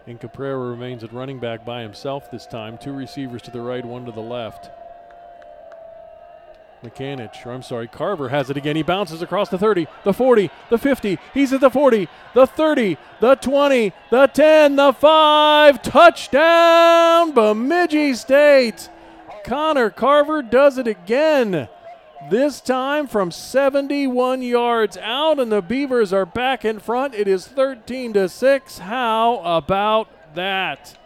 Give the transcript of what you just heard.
And Caprera remains at running back by himself this time. 2 receivers to the right, 1 to the left. Carver has it again. He bounces across the 30, the 40, the 50. He's at the 40, the 30, the 20, the 10, the 5. Touchdown, Bemidji State. Connor Carver does it again. This time from 71 yards out, and the Beavers are back in front. It is 13-6. How about that?